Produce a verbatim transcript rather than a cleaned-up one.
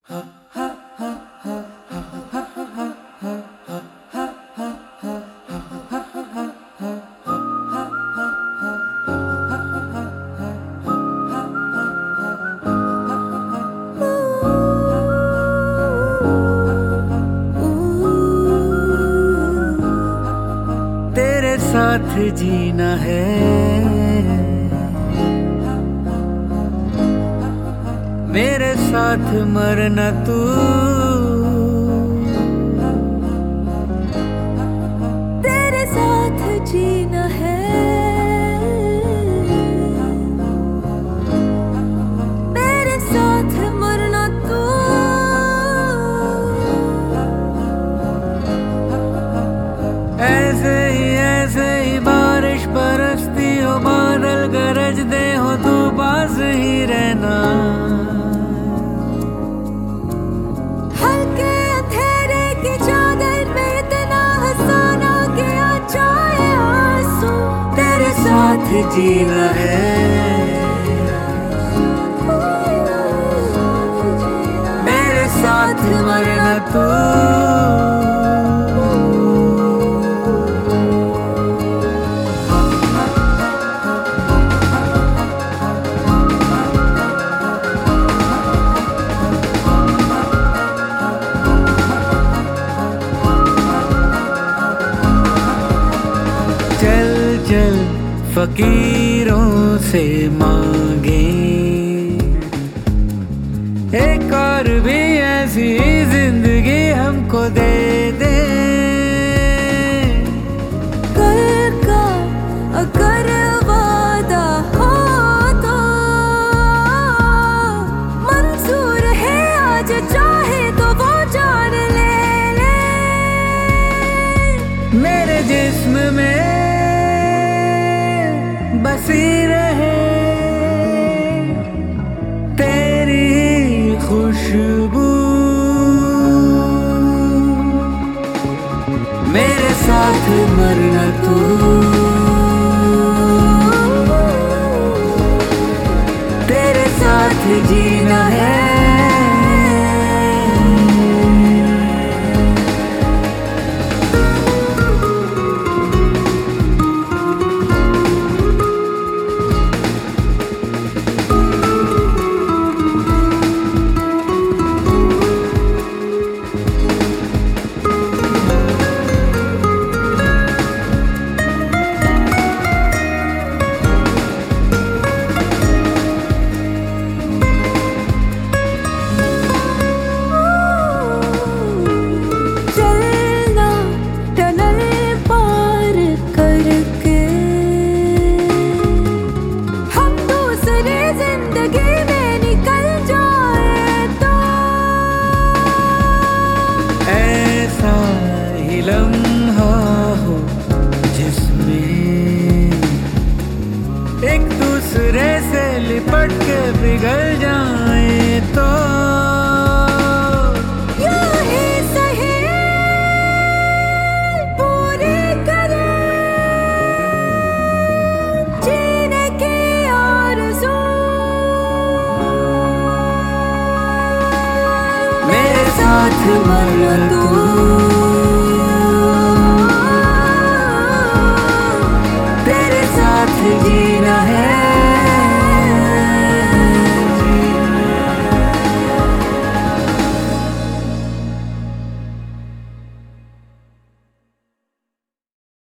तेरे साथ जीना है, मेरे साथ मरना तू। तेरे साथ जीना है, मेरे साथ मरना तू। ऐसे ही ऐसे ही बारिश बरसती हो, बादल गरजते हो, तू पास ही रहना। हल्के अंधेरे की चादर में इतना हंसाना कि आ जाए आंसू। तेरे साथ जीना है, मेरे साथ मरना तू। चल चल फकीरों से मांगे एक और भी ऐसी जिंदगी हमको दे दे। कल का अगर वादा हो तो मंजूर है, आज चाहे तो वो जान ले ले। मेरे जिस्म में बसी रहे तेरी खुशबू, मेरे साथ मरना तू। तेरे साथ जीना है, लम्हा हो जिसमें एक दूसरे से लिपट के पिघल जाए तो यूं ही सही पूरी करें जीने की आरज़ू। मेरे साथ मरना तू।